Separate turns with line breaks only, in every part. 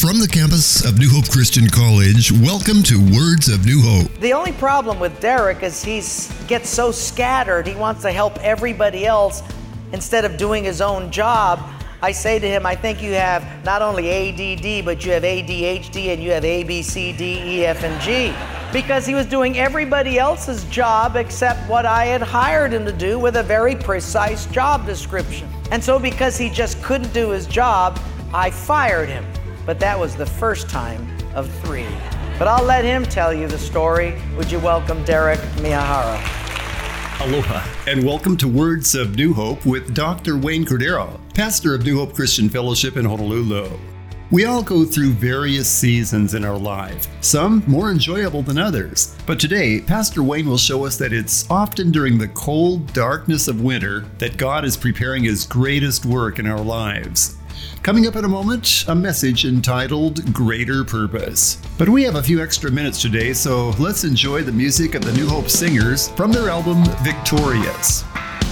From the campus of New Hope Christian College, welcome to Words of New Hope.
The only problem with Derek is he gets so scattered. He wants to help everybody else instead of doing his own job. I say to him, I think you have not only ADD, but you have ADHD and you have A, B, C, D, E, F, and G. Because he was doing everybody else's job except what I had hired him to do with a very precise job description. And so because he just couldn't do his job, I fired him. But that was the first time of 3. But I'll let him tell you the story. Would you welcome Derek Miyahara?
Aloha, and welcome to Words of New Hope with Dr. Wayne Cordero, pastor of New Hope Christian Fellowship in Honolulu. We all go through various seasons in our life, some more enjoyable than others. But today, Pastor Wayne will show us that it's often during the cold darkness of winter that God is preparing His greatest work in our lives. Coming up in a moment, a message entitled Greater Purpose. But we have a few extra minutes today, so let's enjoy the music of the New Hope Singers from their album Victorious.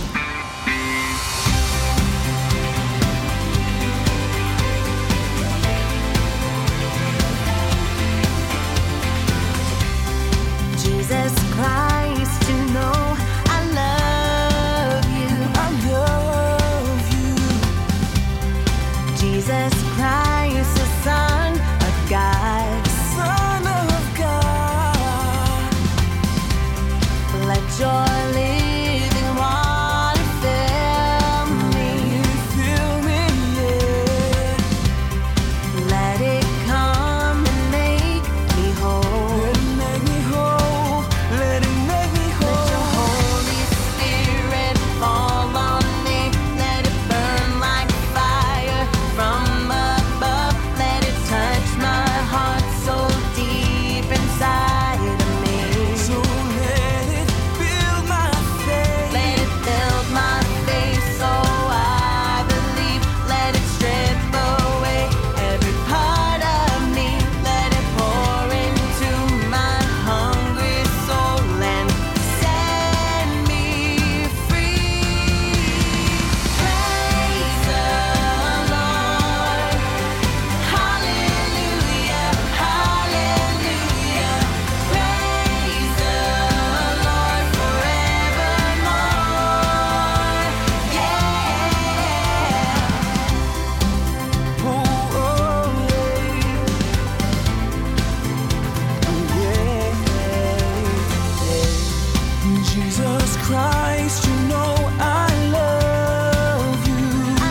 Jesus Christ, you know I love you. Jesus Christ, the Son of God. Let your living water fill me, yeah. Let it come and make me whole. Let your Holy Spirit fall on me. Let it burn like fire from above. Let it touch my heart so deep inside of me. So let it build my faith so I believe. Let it strip away every part of me. Let it pour into my hungry soul and set me free. Praise the Lord. Hallelujah, hallelujah. Praise the Lord forevermore.
Jesus Christ, you know I love you.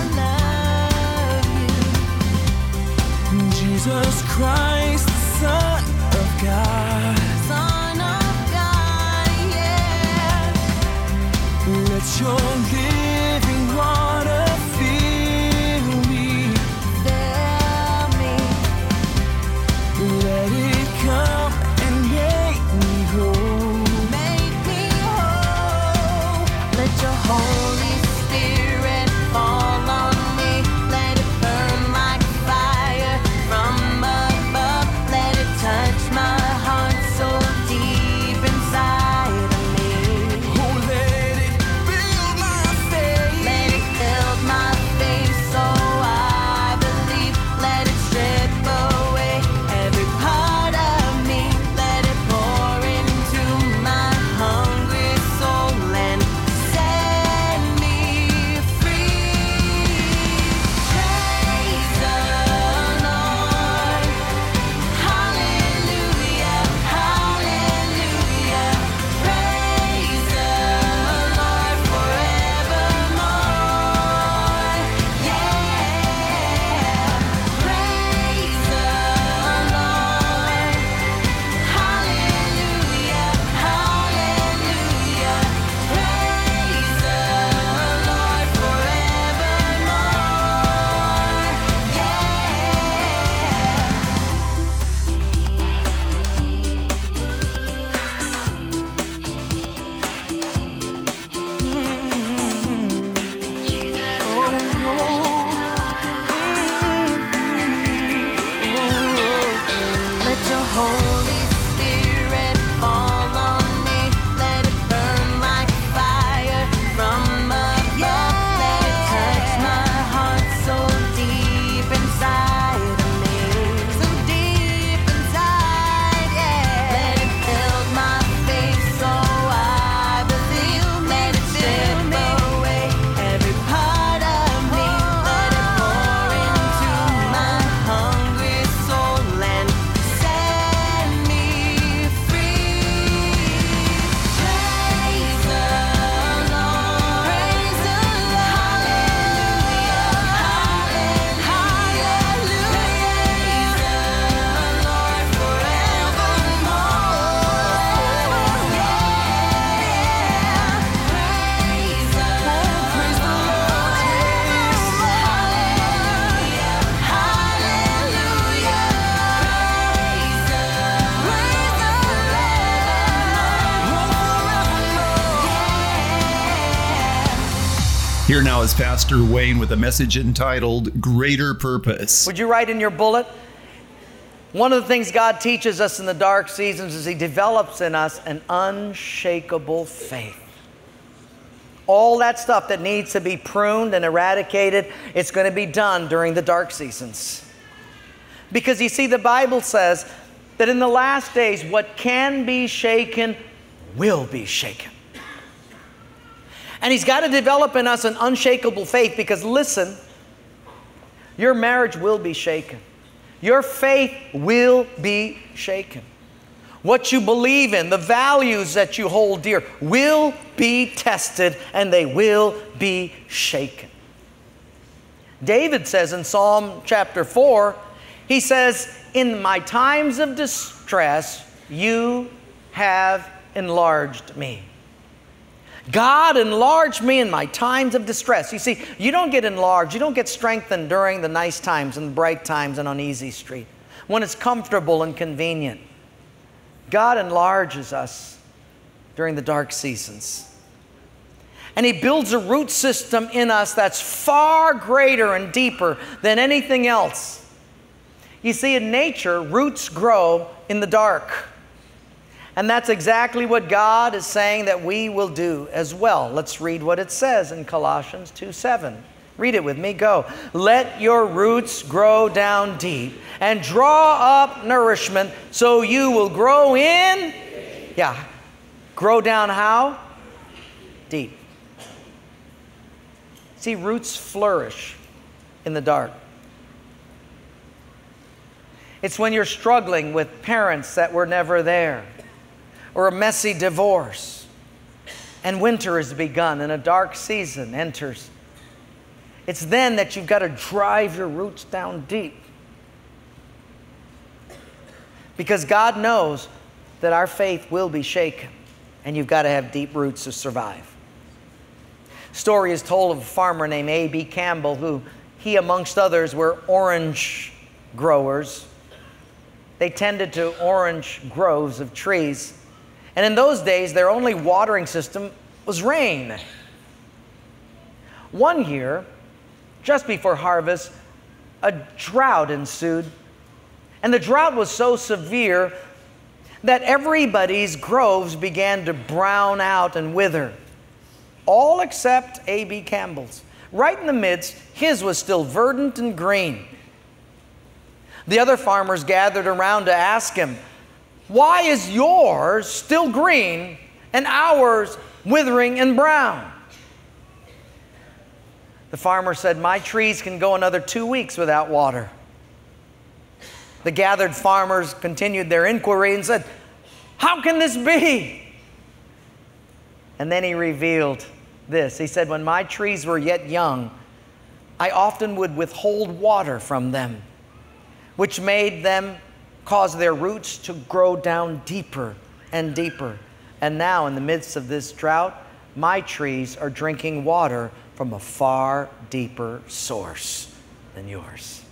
Jesus Christ, the Son of God.
Son of God, yeah.
Let your living water fill me.
Fill me.
Let it come and make me whole.
Make me whole. Let your Holy Spirit fall on me. Let it burn like fire from above. Let it touch my heart so deep inside of me.
Oh, let it build my faith.
now is Pastor Wayne with a message entitled Greater Purpose.
Would you write in your bullet? One of the things God teaches us in the dark seasons is He develops in us an unshakable faith. All that stuff that needs to be pruned and eradicated, it's going to be done during the dark seasons. Because you see, the Bible says that in the last days, what can be shaken will be shaken. And He's got to develop in us an unshakable faith because, listen, your marriage will be shaken. Your faith will be shaken. What you believe in, the values that you hold dear, will be tested and they will be shaken. David says in Psalm chapter 4, he says, "In my times of distress, you have enlarged me." God enlarged me in my times of distress. You see, you don't get enlarged, you don't get strengthened during the nice times and the bright times and on easy street, when it's comfortable and convenient. God enlarges us during the dark seasons. And He builds a root system in us that's far greater and deeper than anything else. You see, in nature, roots grow in the dark. And that's exactly what God is saying that we will do as well. Let's read what it says in Colossians 2:7. Read it with me. Go. "Let your roots grow down deep and draw up nourishment so you will grow in..." Yeah. Grow down how? Deep. See, roots flourish in the dark. It's when you're struggling with parents that were never there, or a messy divorce, and winter has begun and a dark season enters. It's then that you've got to drive your roots down deep. Because God knows that our faith will be shaken, and you've got to have deep roots to survive. Story is told of a farmer named A.B. Campbell, who he, amongst others, were orange growers. They tended to orange groves of trees. And in those days, their only watering system was rain. One year, just before harvest, a drought ensued. And the drought was so severe that everybody's groves began to brown out and wither. All except A.B. Campbell's. Right in the midst, his was still verdant and green. The other farmers gathered around to ask him, "Why is yours still green and ours withering and brown?" The farmer said, "My trees can go another 2 weeks without water." The gathered farmers continued their inquiry and said, "How can this be?" And then he revealed this. He said, "When my trees were yet young, I often would withhold water from them, which made them cause their roots to grow down deeper and deeper. And now, in the midst of this drought, my trees are drinking water from a far deeper source than yours."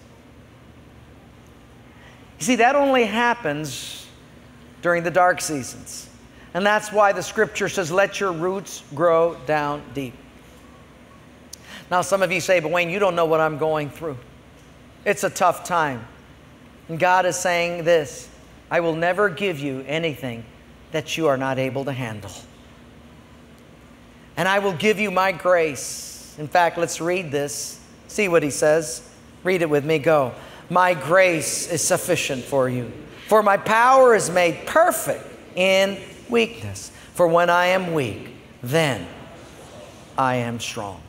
You see, that only happens during the dark seasons. And that's why the Scripture says, "Let your roots grow down deep." Now, some of you say, "But Wayne, you don't know what I'm going through. It's a tough time." And God is saying this, "I will never give you anything that you are not able to handle. And I will give you my grace." In fact, let's read this. See what He says. Read it with me. Go. "My grace is sufficient for you, for my power is made perfect in weakness. For when I am weak, then I am strong."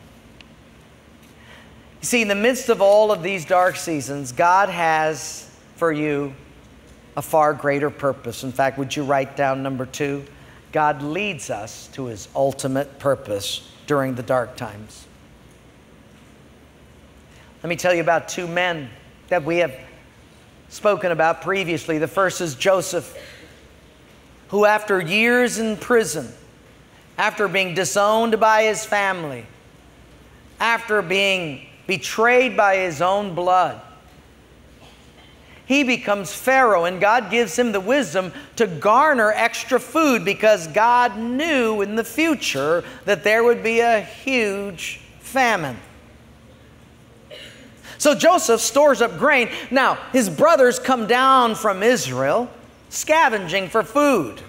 You see, in the midst of all of these dark seasons, God has for you a far greater purpose. In fact, would you write down number 2? God leads us to His ultimate purpose during the dark times. Let me tell you about 2 men that we have spoken about previously. The first is Joseph, who after years in prison, after being disowned by his family, after being betrayed by his own blood, he becomes Pharaoh, and God gives him the wisdom to garner extra food because God knew in the future that there would be a huge famine. So Joseph stores up grain. Now, his brothers come down from Israel scavenging for food.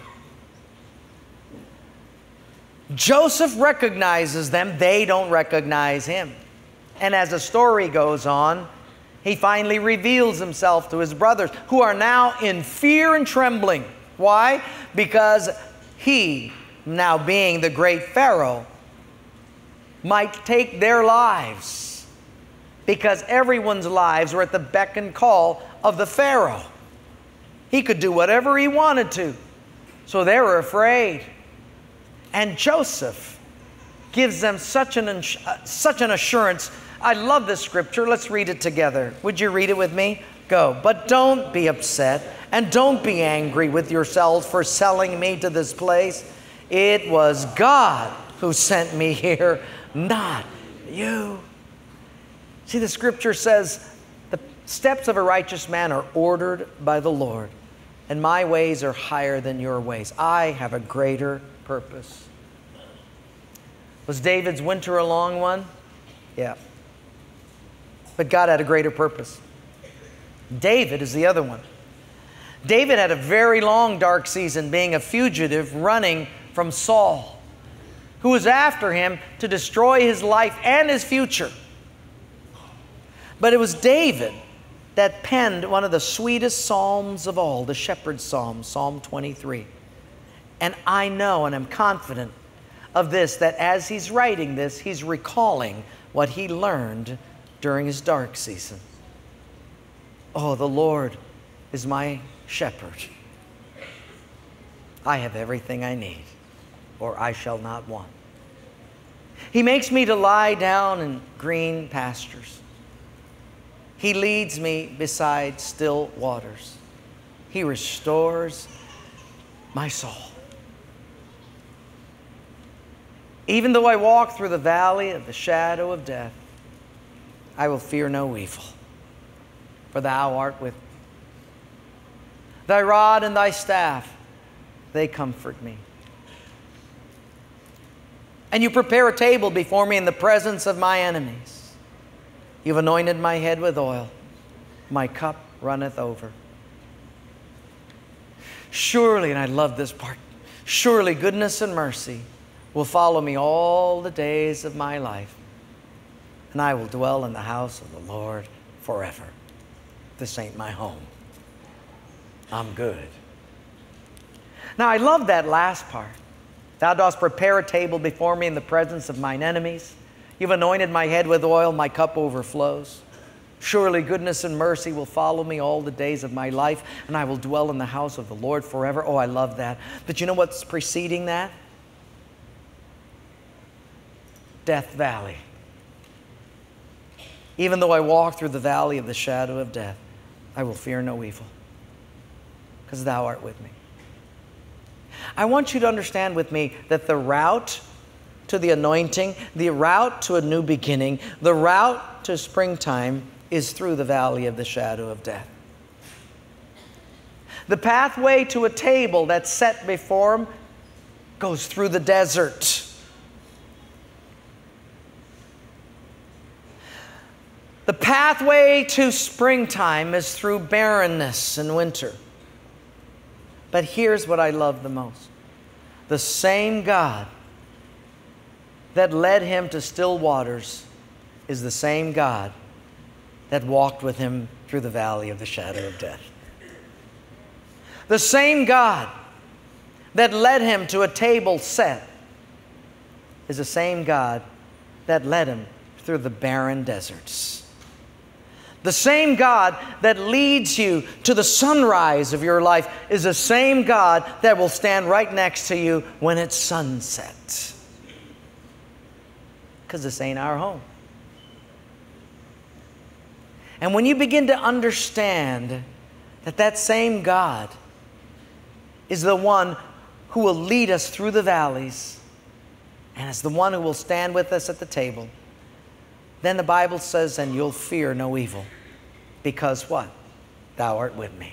Joseph recognizes them. They don't recognize him. And as the story goes on, he finally reveals himself to his brothers, who are now in fear and trembling. Why? Because he, now being the great Pharaoh, might take their lives. Because everyone's lives were at the beck and call of the Pharaoh. He could do whatever he wanted to. So they were afraid. And Joseph gives them such an assurance. I love this scripture. Let's read it together. Would you read it with me? Go. But don't be upset and don't be angry with yourselves for selling me to this place. It was God who sent me here, not you. See, the scripture says, the steps of a righteous man are ordered by the Lord, and my ways are higher than your ways. I have a greater purpose. Was David's winter a long one? Yeah. But God had a greater purpose. David is the other one. David had a very long dark season, being a fugitive running from Saul, who was after him to destroy his life and his future. But it was David that penned one of the sweetest psalms of all, the shepherd's psalm, Psalm 23. And I know and am confident of this, that as he's writing this, he's recalling what he learned during his dark season. Oh, the Lord is my shepherd. I have everything I need, or I shall not want. He makes me to lie down in green pastures. He leads me beside still waters. He restores my soul. Even though I walk through the valley of the shadow of death, I will fear no evil, for thou art with me. Thy rod and thy staff, they comfort me. And you prepare a table before me in the presence of my enemies. You've anointed my head with oil. My cup runneth over. Surely, and I love this part, surely goodness and mercy will follow me all the days of my life, and I will dwell in the house of the Lord forever. This ain't my home. I'm good. Now, I love that last part. Thou dost prepare a table before me in the presence of mine enemies. You've anointed my head with oil, my cup overflows. Surely goodness and mercy will follow me all the days of my life, and I will dwell in the house of the Lord forever. Oh, I love that. But you know what's preceding that? Death Valley. Even though I walk through the valley of the shadow of death, I will fear no evil, because thou art with me. I want you to understand with me that the route to the anointing, the route to a new beginning, the route to springtime is through the valley of the shadow of death. The pathway to a table that's set before him goes through the desert. The pathway to springtime is through barrenness and winter. But here's what I love the most. The same God that led him to still waters is the same God that walked with him through the valley of the shadow of death. The same God that led him to a table set is the same God that led him through the barren deserts. The same God that leads you to the sunrise of your life is the same God that will stand right next to you when it's sunset. Because this ain't our home. And when you begin to understand that that same God is the one who will lead us through the valleys and is the one who will stand with us at the table, then the Bible says, and you'll fear no evil, because what? Thou art with me.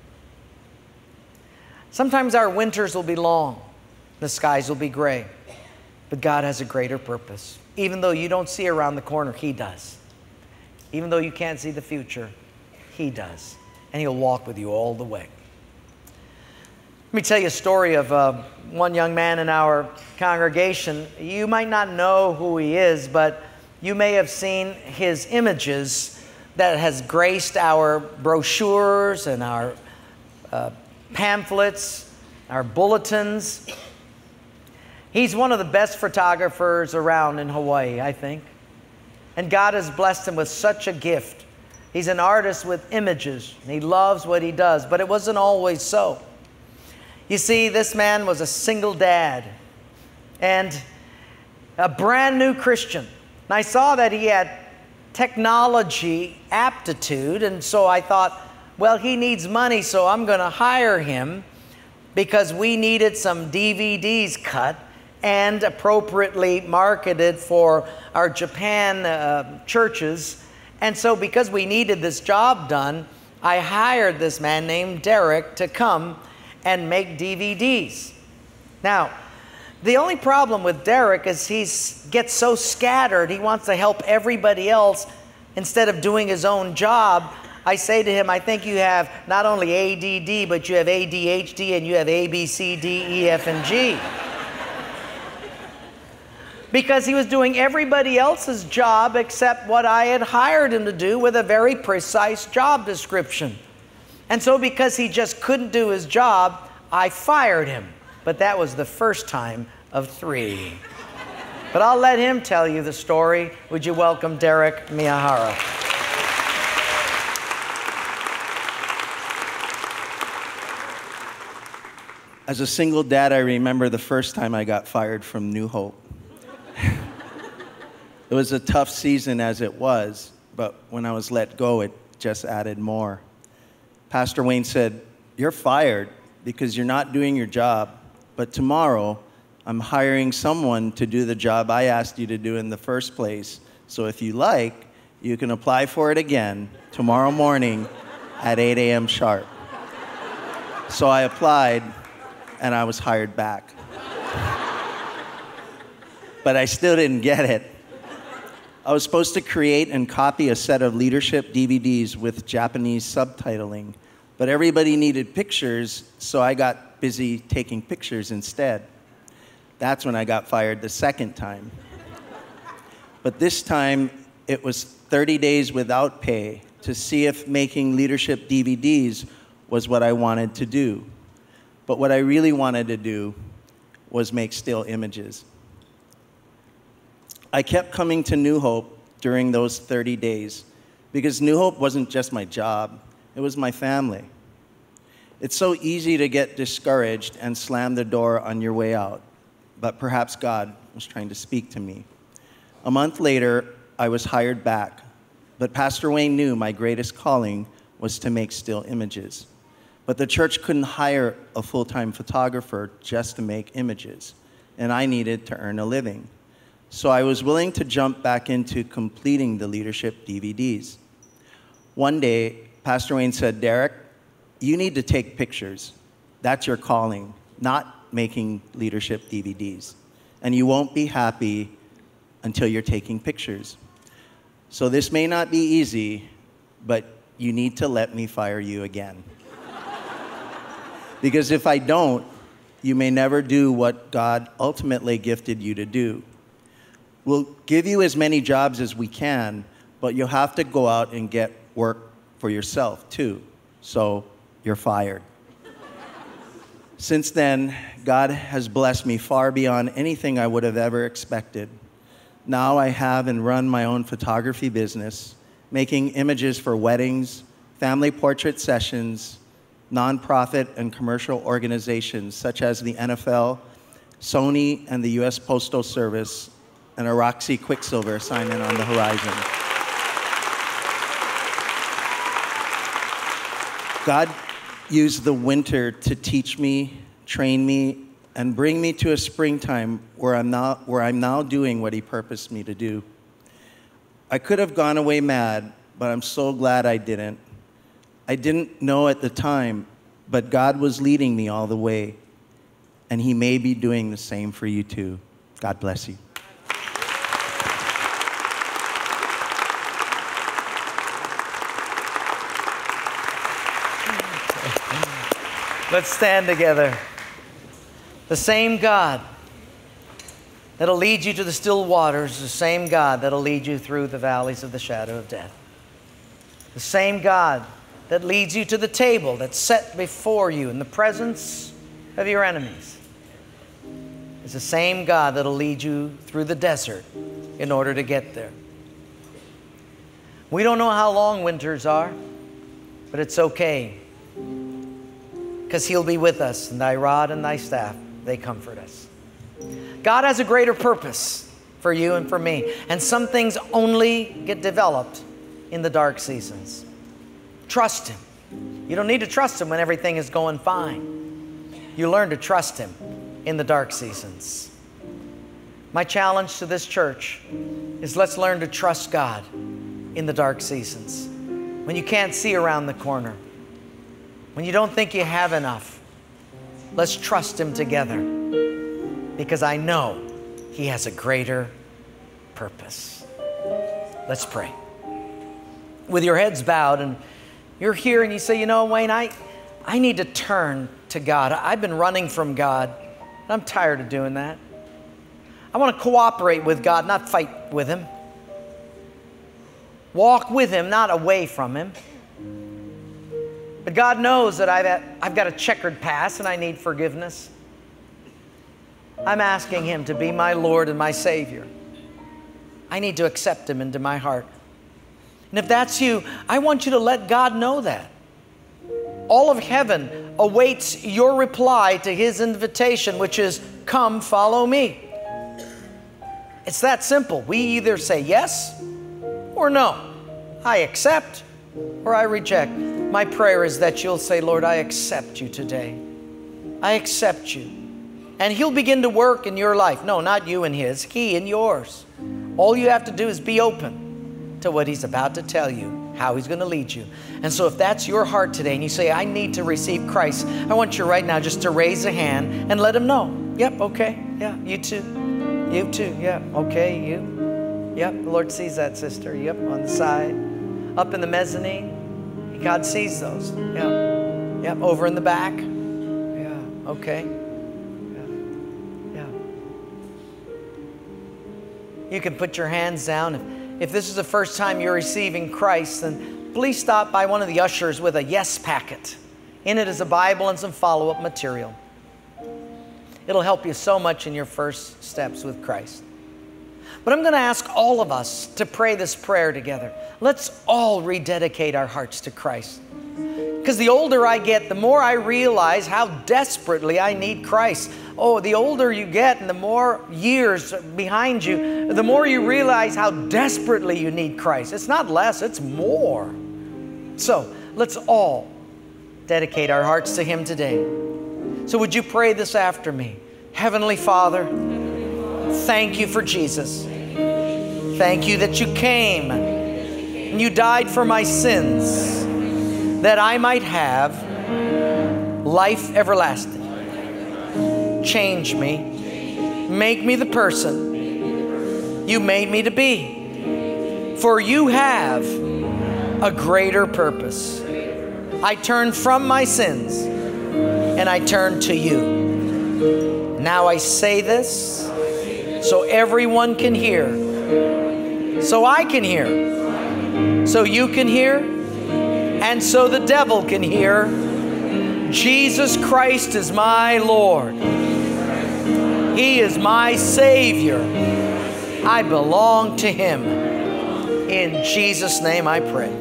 Sometimes our winters will be long, the skies will be gray, but God has a greater purpose. Even though you don't see around the corner, He does. Even though you can't see the future, He does. And He'll walk with you all the way. Let me tell you a story of one young man in our congregation. You might not know who he is, but you may have seen his images that has graced our brochures and our pamphlets, our bulletins. He's one of the best photographers around in Hawaii, I think. And God has blessed him with such a gift. He's an artist with images, and he loves what he does, but it wasn't always so. You see, this man was a single dad and a brand new Christian. And I saw that he had technology aptitude, and so I thought, well, he needs money, so I'm going to hire him because we needed some DVDs cut and appropriately marketed for our Japan churches. And so because we needed this job done, I hired this man named Derek to come and make DVDs. Now, the only problem with Derek is he gets so scattered, he wants to help everybody else instead of doing his own job. I say to him, I think you have not only ADD, but you have ADHD and you have A, B, C, D, E, F, and G. Because he was doing everybody else's job except what I had hired him to do with a very precise job description. And so because he just couldn't do his job, I fired him. But that was the first time of 3. But I'll let him tell you the story. Would you welcome Derek Miyahara?
As a single dad, I remember the first time I got fired from New Hope. It was a tough season as it was, but when I was let go, it just added more. Pastor Wayne said, "You're fired because you're not doing your job, but tomorrow I'm hiring someone to do the job I asked you to do in the first place. So if you like, you can apply for it again tomorrow morning at 8 a.m. sharp." So I applied, and I was hired back. But I still didn't get it. I was supposed to create and copy a set of leadership DVDs with Japanese subtitling, but everybody needed pictures, so I got busy taking pictures instead. That's when I got fired the second time. But this time, it was 30 days without pay to see if making leadership DVDs was what I wanted to do. But what I really wanted to do was make still images. I kept coming to New Hope during those 30 days because New Hope wasn't just my job, it was my family. It's so easy to get discouraged and slam the door on your way out, but perhaps God was trying to speak to me. A month later, I was hired back, but Pastor Wayne knew my greatest calling was to make still images. But the church couldn't hire a full-time photographer just to make images, and I needed to earn a living. So I was willing to jump back into completing the leadership DVDs. One day, Pastor Wayne said, "Derek, you need to take pictures. That's your calling, not making leadership DVDs. And you won't be happy until you're taking pictures. So this may not be easy, but you need to let me fire you again. Because if I don't, you may never do what God ultimately gifted you to do. We'll give you as many jobs as we can, but you'll have to go out and get work for yourself too. So you're fired." Since then, God has blessed me far beyond anything I would have ever expected. Now I have and run my own photography business, making images for weddings, family portrait sessions, nonprofit and commercial organizations such as the NFL, Sony, and the U.S. Postal Service, and a Roxy Quicksilver assignment on the horizon. God used the winter to teach me, train me, and bring me to a springtime where I'm now doing what He purposed me to do. I could have gone away mad, but I'm so glad I didn't. I didn't know at the time, but God was leading me all the way, and He may be doing the same for you too. God bless you.
Let's stand together. The same God that'll lead you to the still waters, the same God that'll lead you through the valleys of the shadow of death. The same God that leads you to the table that's set before you in the presence of your enemies is the same God that'll lead you through the desert in order to get there. We don't know how long winters are, but it's okay, because He'll be with us, and thy rod and thy staff, they comfort us. God has a greater purpose for you and for me, and some things only get developed in the dark seasons. Trust Him. You don't need to trust Him when everything is going fine. You learn to trust Him in the dark seasons. My challenge to this church is let's learn to trust God in the dark seasons. When you can't see around the corner, when you don't think you have enough, let's trust Him together, because I know He has a greater purpose. Let's pray. With your heads bowed, and you're here and you say, you know, Wayne, I need to turn to God. I've been running from God, and I'm tired of doing that. I want to cooperate with God, not fight with Him. Walk with Him, not away from Him. But God knows that I've got a checkered past and I need forgiveness. I'm asking Him to be my Lord and my Savior. I need to accept Him into my heart. And if that's you, I want you to let God know that. All of heaven awaits your reply to His invitation, which is, come, follow me. It's that simple. We either say yes or no. I accept or I reject. My prayer is that you'll say, Lord, I accept you today. I accept you. And He'll begin to work in your life. No, not you and His, He and yours. All you have to do is be open to what He's about to tell you, how He's going to lead you. And so if that's your heart today and you say, I need to receive Christ, I want you right now just to raise a hand and let Him know. Yep, okay, yeah, you too. You too, yeah, okay, you. Yep, the Lord sees that, sister. Yep, on the side. Up in the mezzanine. God sees those. Yeah. Yep, over in the back. Yeah, okay. Yeah. You can put your hands down. If this is the first time you're receiving Christ, then please stop by one of the ushers with a yes packet. In it is a Bible and some follow-up material. It'll help you so much in your first steps with Christ. But I'm going to ask all of us to pray this prayer together. Let's all rededicate our hearts to Christ. Because the older I get, the more I realize how desperately I need Christ. Oh, the older you get and the more years behind you, the more you realize how desperately you need Christ. It's not less, it's more. So let's all dedicate our hearts to Him today. So would you pray this after me? Heavenly Father, thank you for Jesus. Thank you that you came and you died for my sins, that I might have life everlasting. Change me. Make me the person you made me to be. For you have a greater purpose. I turn from my sins and I turn to you. Now I say this so everyone can hear, so I can hear, so you can hear, and so the devil can hear. Jesus Christ is my Lord. He is my Savior. I belong to Him. In Jesus' name I pray.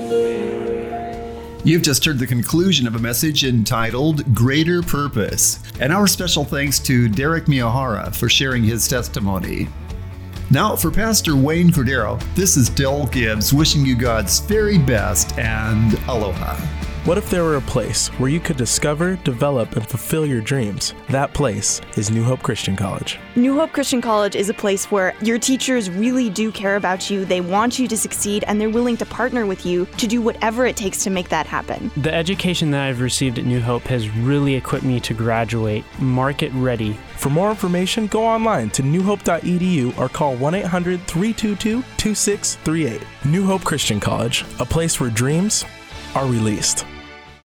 You've just heard the conclusion of a message entitled Greater Purpose. And our special thanks to Derek Miyahara for sharing his testimony. Now, for Pastor Wayne Cordero, this is Del Gibbs wishing you God's very best and aloha.
What if there were a place where you could discover, develop, and fulfill your dreams? That place is New Hope Christian College.
New Hope Christian College is a place where your teachers really do care about you, they want you to succeed, and they're willing to partner with you to do whatever it takes to make that happen.
The education that I've received at New Hope has really equipped me to graduate market ready.
For more information, go online to newhope.edu or call 1-800-322-2638. New Hope Christian College, a place where dreams are released.